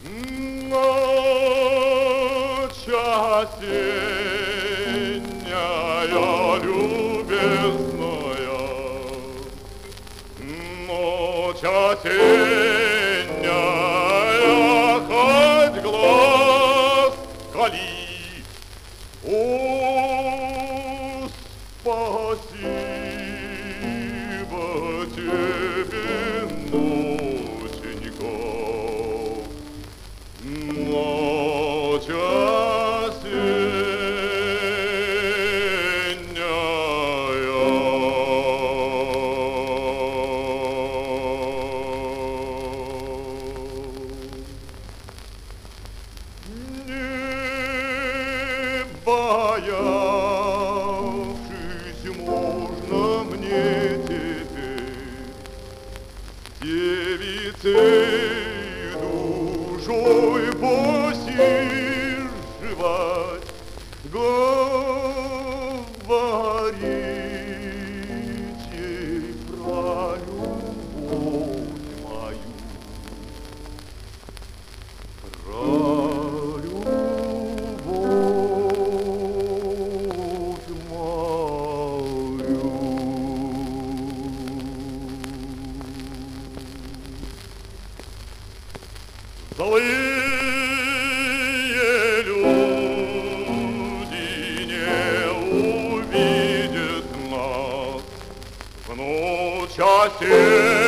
Ночь осенняя, любезная, ночь осенняя, хоть глаз кали. О, спасибо тебе, ноченька, ночь осенняя. Боявшись, можно мне теперь девицей душой посиживать, говорить ей про любовь мою, про злые люди не увидят нас в ночь осеннюю.